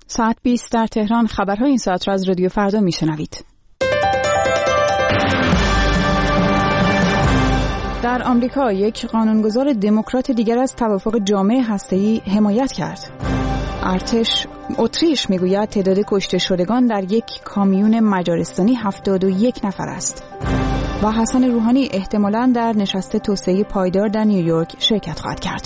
ساعت 20 در تهران. خبرهای این ساعت را از رادیو فردا میشنوید. در آمریکا یک قانونگذار دموکرات دیگر از توافق جامع هسته‌ای حمایت کرد. ارتش اتریش میگوید تعداد کشته شدگان در یک کامیون مجارستانی 71 نفر است. و حسن روحانی احتمالاً در نشست توسعه پایدار در نیویورک شرکت خواهد کرد.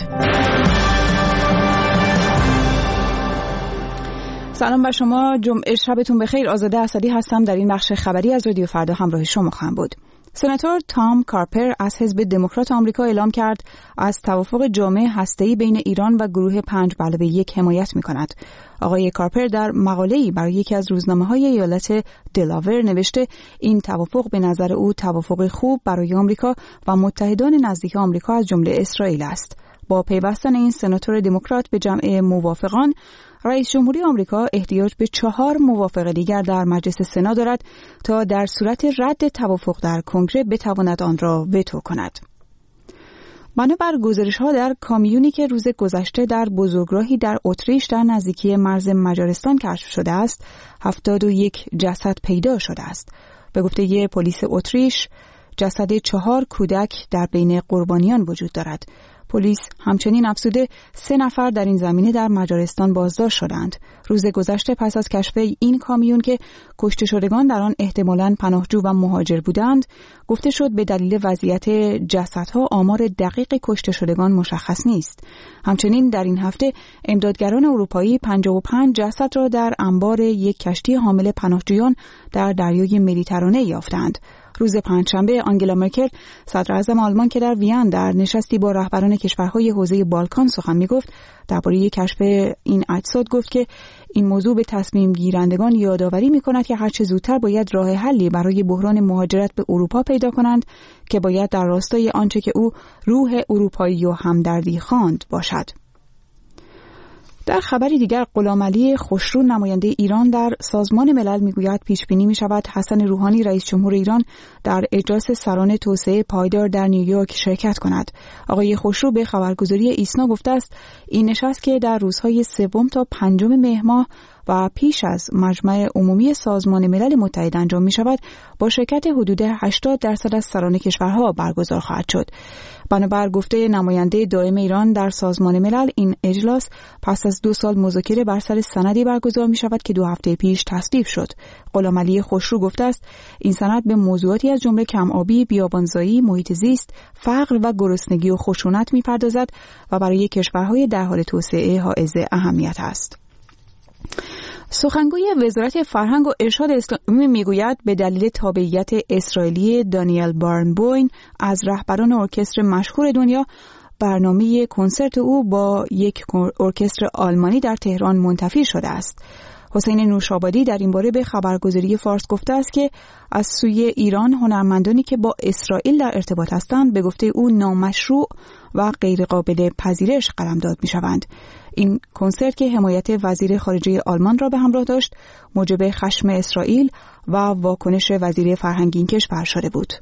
سلام بر شما، جمعه شبتون بخیر. آزاده اسدی هستم. در این بخش خبری از رادیو فردا همراه شما خواهم بود. سناتور تام کارپر از حزب دموکرات آمریکا اعلام کرد از توافق جامع هسته‌ای بین ایران و گروه 5+1 حمایت می‌کند. آقای کارپر در مقاله‌ای برای یکی از روزنامه‌های ایالت دلاور نوشته این توافق به نظر او توافق خوب برای آمریکا و متحدان نزدیک آمریکا از جمله اسرائیل است. با پیوستن این سناتور دموکرات به جمع موافقان، رئیس جمهوری آمریکا احتیاج به 4 موافقه دیگر در مجلس سنا دارد تا در صورت رد توافق در کنگره بتواند آن را وتو کند. بنابر گزارش‌ها در کامیونی که روز گذشته در بزرگراهی در اتریش در نزدیکی مرز مجارستان کشف شده است، 71 جسد پیدا شده است. به گفته پلیس اتریش، جسد 4 کودک در بین قربانیان وجود دارد. پلیس همچنین افزوده 3 نفر در این زمینه در مجارستان بازداشت شدند. روز گذشته پس از کشف این کامیون که کشته شدگان در آن احتمالاً پناهجو و مهاجر بودند، گفته شد به دلیل وضعیت جسدها آمار دقیق کشته شدگان مشخص نیست. همچنین در این هفته امدادگران اروپایی 55 جسد را در انبار یک کشتی حامل پناهجویان در دریای مدیترانه یافتند. روز پنجشنبه آنگلا مرکل صدراعظم آلمان که در وین در نشستی با رهبران کشورهای حوزه بالکان سخن می‌گفت، درباره کشف این اجساد گفت که این موضوع به تصمیم گیرندگان یادآوری می‌کند که هرچه زودتر باید راه حلی برای بحران مهاجرت به اروپا پیدا کنند که باید در راستای آنچه که او روح اروپایی و همدردی خواند باشد. در خبری دیگر، غلامعلی خوشرو نماینده ایران در سازمان ملل میگوید پیش بینی می شود حسن روحانی رئیس جمهور ایران در اجلاس سران توسعه پایدار در نیویورک شرکت کند. آقای خوشرو به خبرگزاری ایسنا گفته است این نشست که در روزهای 3 تا 5 مهر ماه و پیش از مجمع عمومی سازمان ملل متحد انجام می شود با شرکت حدود 80% از سران کشورها برگزار خواهد شد. بنابر گفته نماینده دائم ایران در سازمان ملل، این اجلاس پس از 2 سال مذاکره بر سر سندی برگزار می شود که 2 هفته پیش تصویب شد. غلامعلی خوشرو گفته است این سند به موضوعاتی از جمله کم‌آبی، بیابانزایی، محیط زیست، فقر و گرسنگی و خشونت می پردازد و برای کشورهای در حال توسعه حائز اهمیت است. سخنگوی وزارت فرهنگ و ارشاد اسلامی میگوید به دلیل تابعیت اسرائیلی دانیل بارنبوین از رهبران ارکستر مشهور دنیا، برنامه کنسرت او با یک ارکستر آلمانی در تهران منتفی شده است. حسین نوشابادی در این باره به خبرگزاری فارس گفته است که از سوی ایران هنرمندانی که با اسرائیل در ارتباط هستند به گفته او نامشروع و غیر قابل پذیرش قلمداد می‌شوند. این کنسرت که حمایت وزیر خارجه آلمان را به همراه داشت، موجب خشم اسرائیل و واکنش وزیر فرهنگ این کشور شده بود.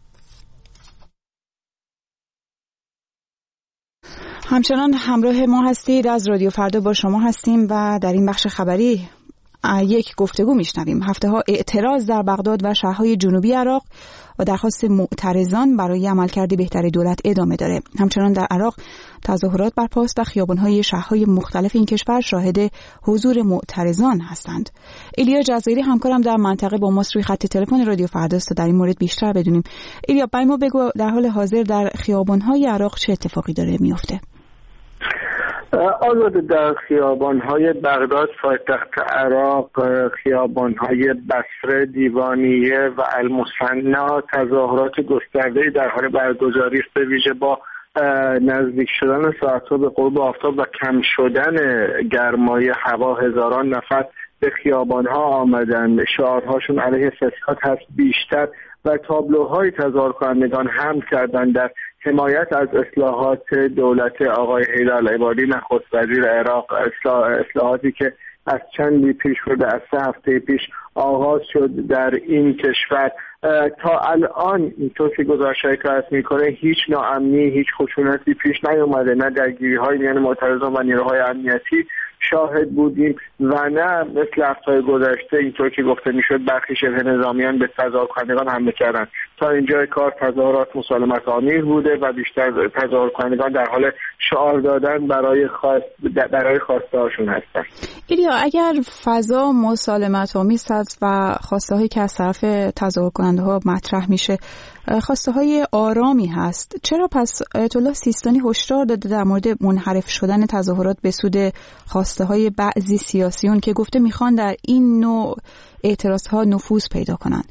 همچنان همراه ما هستید، از رادیو فردا با شما هستیم و در این بخش خبری یک گفتگو میشنویم. هفته‌ها اعتراض در بغداد و شهرهای جنوبی عراق و درخواست معترضان برای عملکرد بهتر دولت ادامه داره. همچنان در عراق تظاهرات برپاست و خیابان‌های شهرهای مختلف این کشور شاهد حضور معترضان هستند. ایلیا جزایری همکارم در منطقه با ماست روی خط تلفن رادیو فرداست تا در این مورد بیشتر بدونیم. ایلیا، برای ما بگو در حال حاضر در خیابان‌های عراق چه اتفاقی داره میفته؟ آزاده، در خیابان‌های بغداد پایتخت عراق، خیابان‌های بصره، دیوانیه و المثنی تظاهرات گسترده‌ای در حال برگزاری است. به ویژه با نزدیک شدن ساعت‌ها به غروب آفتاب و کم شدن گرمای هوا، هزاران نفر به خیابان‌ها آمدند. شعارهاشون علیه فساد هست بیشتر و تابلوهای تظاهر کنندگان حمل کردند در حمایت از اصلاحات دولت آقای حیدر العبادی نخست وزیر عراق، اصلاحاتی که از چندی پیش بوده، از 3 هفته پیش آغاز شد در این کشور. تا الان اینطور که گزارش‌های کار میکنه هیچ ناامنی، هیچ خشونتی پیش نیومده، نه درگیری‌های میان معترضان و نیروهای امنیتی شاهد بودیم و نه مثل هفته‌های گذشته اینطور که گفته میشد برخی شبه نظامیان به تظاهرکنندگان حمله کردند. تا اینجای کار تظاهرات مسالمت آمیز بوده و بیشتر تظاهرکنندگان در حال شعار دادن برای خواسته هاشون هستند. ایلیا، اگر فضا مسالمت آمیز است و خواسته هایی که از طرف تظاهرکننده ها مطرح میشه خواسته های آرامی هست، چرا پس آیت الله سیستانی هشدار داده در مورد منحرف شدن تظاهرات به سود خواسته های بعضی سیاسیون که گفته میخوان در این نوع اعتراض ها نفوذ پیدا کنند؟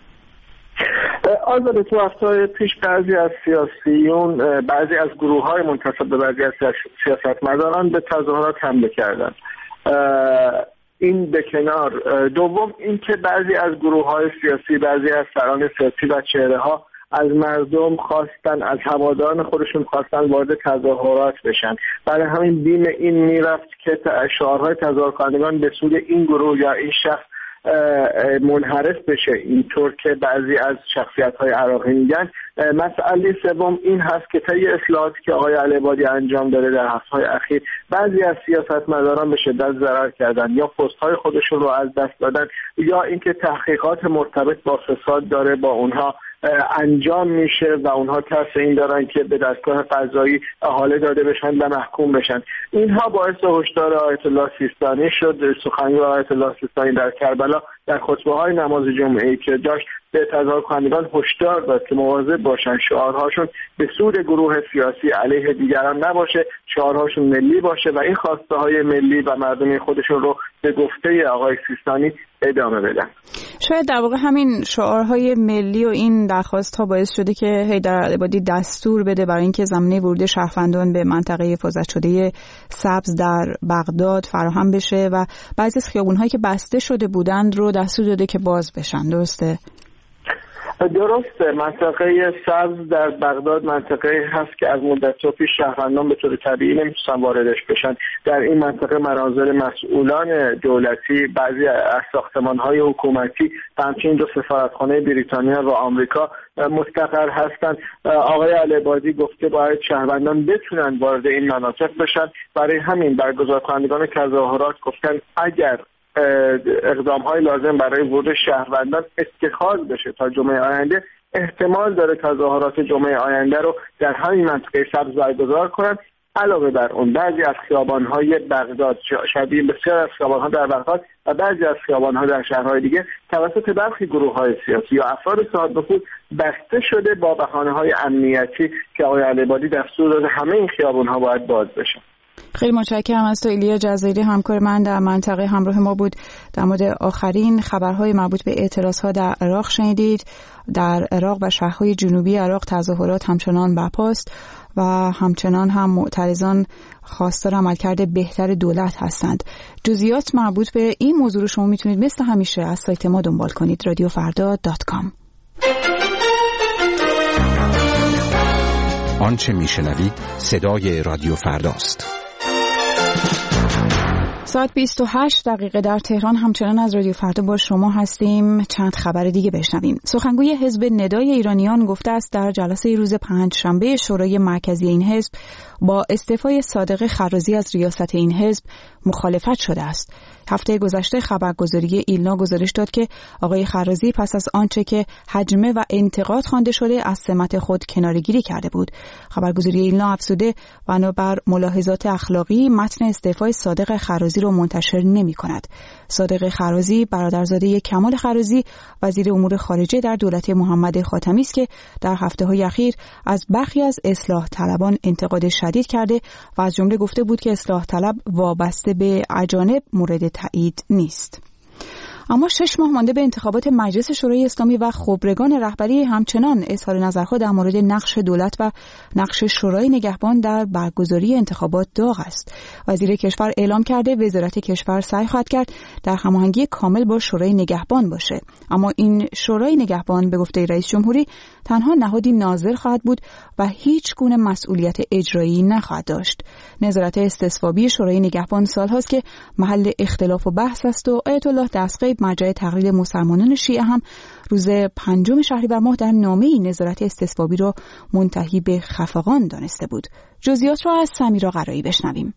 آزاده، تو هفته‌های پیش بعضی از سیاسیون، بعضی از گروه‌های منتسب به بعضی از سیاستمداران به تظاهرات حمله کردند. این به کنار، دوم اینکه بعضی از گروه‌های سیاسی، بعضی از سران سیاسی و چهره‌ها از مردم خواستن، از هواداران خودشون خواستن وارد تظاهرات بشن. برای همین بیم این میرفت که شعارهای تظاهرکنندگان به سود این گروه یا این شخص منحرف بشه، اینطور که بعضی از شخصیت‌های عراقی میگن. مسئله سوم این هست که طی اصلاحاتی که آقای العبادی انجام داده در هفته‌های اخیر بعضی از سیاستمداران به شدت ضرر کردن، یا پست‌های خودشون رو از دست دادن، یا اینکه تحقیقات مرتبط با فساد داره با اونها انجام میشه و اونها ترس این دارن که به دستگاه قضایی احاله داده بشن و محکوم بشن. اینها باعث هشدار آیت الله سیستانی شد. سخنگوی آیت الله سیستانی در کربلا در خطبه‌های نماز جمعه‌ای که داشت به تظاهرکنندگان هشدار داد که مواظب باشن شعارهاشون به سود گروه سیاسی علیه دیگران نباشه، شعارهاشون ملی باشه و این خواسته های ملی و مردمی خودشون رو به گفته آقای سیستانی ادامه بدن. شاید در واقع همین شعارهای ملی و این درخواست ها باعث شده که حیدر العبادی دستور بده برای اینکه زمینه ورود شهروندان به منطقه حفاظت شده سبز در بغداد فراهم بشه و بعضی از خیابون‌هایی که بسته شده بودند رو دستور داده که باز بشن. درسته؟ درسته. منطقه سبز در بغداد منطقه هست که از مدت‌ها پیش شهروندان به طور طبیعی نمیتونن واردش بشن. در این منطقه منازل مسئولان دولتی، بعضی از ساختمان‌های حکومتی و همچنین 2 سفارتخانه بریتانیا و آمریکا مستقر هستند. آقای العبادی گفته باید شهروندان بتونن وارد این مناطق بشن. برای همین برگزارکنندگان تظاهرات گفتن اگر اقدام‌های لازم برای ورود شهروندان اتخاذ بشه تا جمعه آینده، احتمال داره تظاهرات جمعه آینده رو در همین منطقه سبز برگزار کنند. علاوه بر اون بعضی از خیابان‌های بغداد، شبیه بسیار از خیابان‌ها در بغداد و بعضی از خیابان‌ها در شهرهای دیگه توسط برخی گروه‌های سیاسی یا افراد صاحب نفوذ بسته شده با بهانه‌های امنیتی که آقای العبادی دستور داده همه این خیابان‌ها باید باز بشن. خیلی متشکرم از تو ایلیا جزایری، همکار من در منطقه همراه ما بود. در مورد آخرین خبرهای مربوط به اعتراضها در عراق شنیدید. در عراق و شهرهای جنوبی عراق تظاهرات همچنان برپاست و همچنان هم معترضان خواستار عملکرد بهتر دولت هستند. جزئیات مربوط به این موضوع رو شما میتونید مثل همیشه از سایت ما دنبال کنید، radiofarda.com. آنچه میشنوید صدای رادیو فرداست. ساعت 28 دقیقه در تهران. همچنان از رادیو فردا با شما هستیم. چند خبر دیگه بشنویم. سخنگوی حزب ندای ایرانیان گفته است در جلسه روز پنجشنبه شورای مرکزی این حزب با استعفای صادق خرازی از ریاست این حزب مخالفت شده است. هفته گذشته خبرگزاری ایلنا گزارش داد که آقای خرازی پس از آنچه که هجمه و انتقاد خوانده شده از سمت خود کناره‌گیری کرده بود. خبرگزاری ایلنا افزوده بنابر ملاحظات اخلاقی متن استعفای صادق خرازی را منتشر نمی‌کند. صادق خرازی برادرزاده کمال خرازی وزیر امور خارجه در دولت محمد خاتمی است که در هفته‌های اخیر از برخی از اصلاح طلبان انتقاد شدید کرده و از جمله گفته بود که اصلاح طلب وابسته به اجانب مورد تایید نیست. اما 6 ماه مانده به انتخابات مجلس شورای اسلامی و خبرگان رهبری همچنان اظهار نظرها در مورد نقش دولت و نقش شورای نگهبان در برگزاری انتخابات داغ است. وزیر کشور اعلام کرده وزارت کشور سعی خواهد کرد در هماهنگی کامل با شورای نگهبان باشه، اما این شورای نگهبان به گفته رئیس جمهوری تنها نهادی ناظر خواهد بود و هیچ گونه مسئولیت اجرایی نخواهد داشت. نظارت استصوابی شورای نگهبان سالهاست که محل اختلاف و بحث است و آیت الله دستغیب مرجع تقلید مسلمانان شیعه هم روز 5 شهریور ماه در نامه‌ای نظارت استصوابی را منتهی به خفقان دانسته بود. جزئیات را از سمیرا قرایی بشنویم.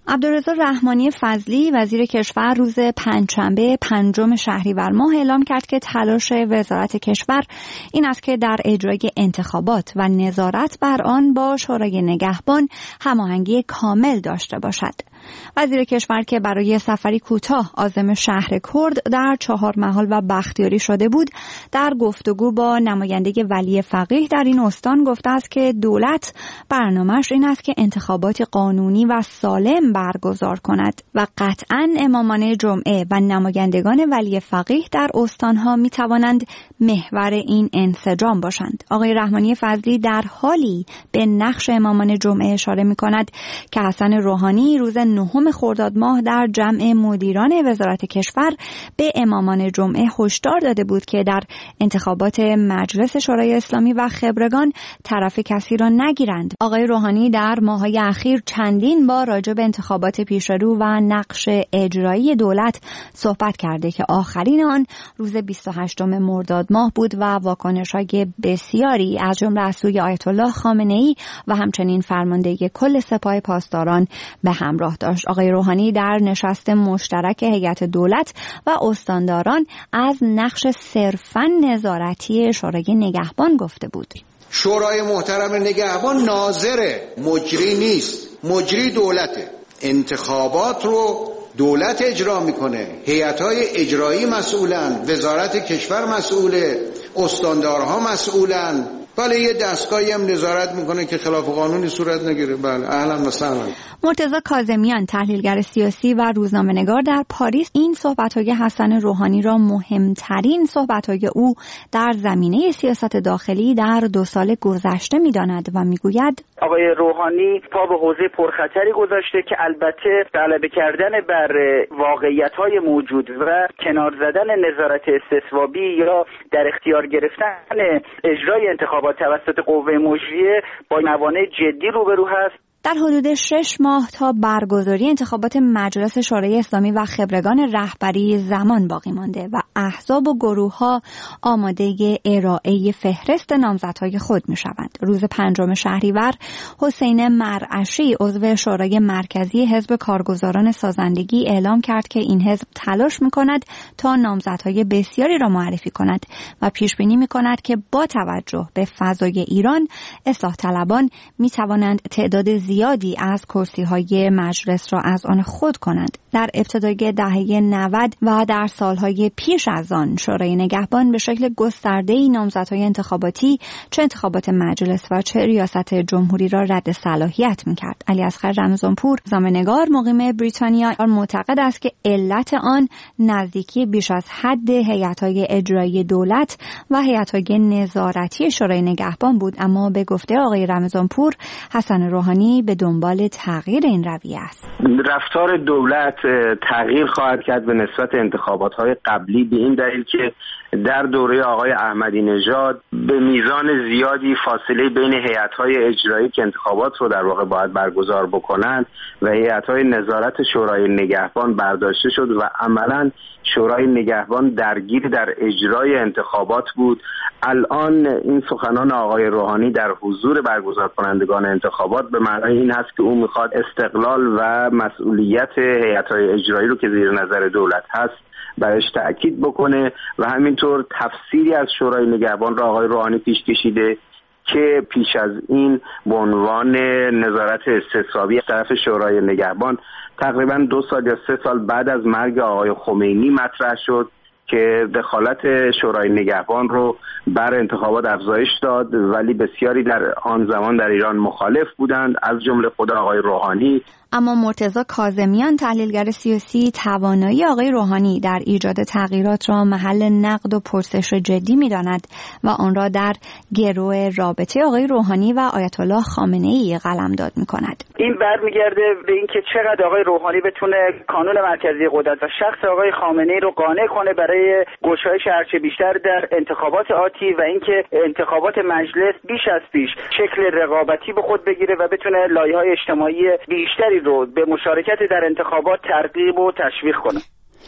عبدالرضا رحمانی فضلی وزیر کشور روز پنجشنبه 5 شهریور ماه اعلام کرد که تلاش وزارت کشور این است که در اجرای انتخابات و نظارت بر آن با شورای نگهبان هماهنگی کامل داشته باشد. وزیر کشور که برای سفری کوتاه عازم شهر کرد در چهارمحال و بختیاری شده بود، در گفتگو با نماینده ولی فقیه در این استان گفته است که دولت برنامه‌اش این است که انتخابات قانونی و سالم برگزار کند و قطعاً امامان جمعه و نمایندگان ولی فقیه در استانها می توانند محور این انسجام باشند. آقای رحمانی فضلی در حالی به نقش امامان جمعه اشاره می کند که حسن روحانی روز 9 خرداد ماه در جمع مدیران وزارت کشور به امامان جمعه هشدار داده بود که در انتخابات مجلس شورای اسلامی و خبرگان طرف کسی را نگیرند. آقای روحانی در ماه‌های اخیر چندین بار راجع به انتخابات پیشرو و نقش اجرایی دولت صحبت کرده که آخرین آن روز 28 مرداد ماه بود و واکنش‌های بسیاری از جمله از سوی آیت الله خامنه‌ای و همچنین فرمانده کل سپاه پاسداران به همراه داشت. آقای روحانی در نشست مشترک هیئت دولت و استانداران از نقش صرفاً نظارتی شورای نگهبان گفته بود. شورای محترم نگهبان ناظر، مجری نیست، مجری دولته. انتخابات رو دولت اجرا میکنه، هیئت‌های اجرایی مسئولن، وزارت کشور مسئوله، استاندارها مسئولن. بله یه دستگاهی هم نظارت میکنه که خلاف قانونی صورت نگیره. بله اهلا و سهلا. مرتضی کاظمیان تحلیلگر سیاسی و روزنامه‌نگار در پاریس این صحبت‌های حسن روحانی را مهمترین صحبت‌های او در زمینه سیاست داخلی در 2 سال گذشته می‌داند و می‌گوید آقای روحانی پا به حوزه پرخطری گذاشته که البته غلبه کردن بر واقعیت‌های موجود و کنار زدن نظارت استصوابی یا در اختیار گرفتن اجرای انتخابات توسط قوه مجریه با موانع جدی روبرو هست. در حدود 6 ماه تا برگزاری انتخابات مجلس شورای اسلامی و خبرگان رهبری زمان باقی مانده و احزاب و گروه‌ها آماده ارائه فهرست نامزدهای خود می‌شوند. روز 5 شهریور حسین مرعشی عضو شورای مرکزی حزب کارگزاران سازندگی اعلام کرد که این حزب تلاش می‌کند تا نامزدهای بسیاری را معرفی کند و پیش بینی می‌کند که با توجه به فضای ایران اصلاح طلبان می‌توانند تعداد زیادی از کرسی‌های مجلس را از آن خود کنند. در ابتدای دهه 90 و در سالهای پیش از آن شورای نگهبان به شکل گسترده‌ای نامزدهای انتخاباتی چه انتخابات مجلس و چه ریاست جمهوری را رد صلاحیت می‌کرد. علیاصغر رمضانپور روزنامه‌نگار مقیم بریتانیا معتقد است که علت آن نزدیکی بیش از حد هیئت‌های اجرایی دولت و هیئت‌های نظارتی شورای نگهبان بود، اما به گفته آقای رمضانپور حسن روحانی به دنبال تغییر این رویه است. رفتار دولت تغییر خواهد کرد به نسبت انتخابات‌های قبلی به این دلیل که در دوره آقای احمدی نژاد به میزان زیادی فاصله بین هیئت‌های اجرایی که انتخابات رو در واقع باید برگزار بکنند و هیئت‌های نظارت شورای نگهبان برداشته شد و عملاً شورای نگهبان درگیر در اجرای انتخابات بود. الان این سخنان آقای روحانی در حضور برگزار کنندگان انتخابات به معنای این هست که او میخواد استقلال و مسئولیت هیئت‌های اجرایی رو که زیر نظر دولت هست برش تأکید بکنه و همینطور تفسیری از شورای نگهبان را آقای روحانی پیش کشیده که پیش از این به عنوان نظارت استصوابی از طرف شورای نگهبان تقریبا 2 سال یا 3 سال بعد از مرگ آقای خمینی مطرح شد که دخالت شورای نگهبان رو بر انتخابات افزایش داد، ولی بسیاری در آن زمان در ایران مخالف بودند، از جمله خود آقای روحانی. اما مرتضی کاظمیان تحلیلگر سیاسی توانایی آقای روحانی در ایجاد تغییرات را محل نقد و پرسش جدی می‌داند و آن را در گرو رابطه آقای روحانی و آیت الله خامنه‌ای قلمداد می‌کند. این برمیگرده به اینکه چقدر آقای روحانی بتونه کانون مرکزی قدرت و شخص آقای خامنه‌ای رو قانع کنه برای گشایش هرچه بیشتر در انتخابات آتی و اینکه انتخابات مجلس بیش از پیش شکل رقابتی به خود بگیره و بتونه لایه‌های اجتماعی بیشتری رو به مشارکت در انتخابات ترغیب و تشویق کنه.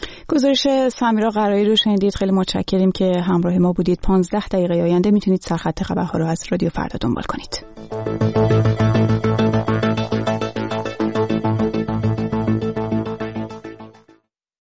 گزارش سمیرا قرایی رو شنیدید. خیلی متشکریم که همراه ما بودید. 15 دقیقه آینده میتونید سرخط خبرها رو از رادیو فردا دنبال کنید.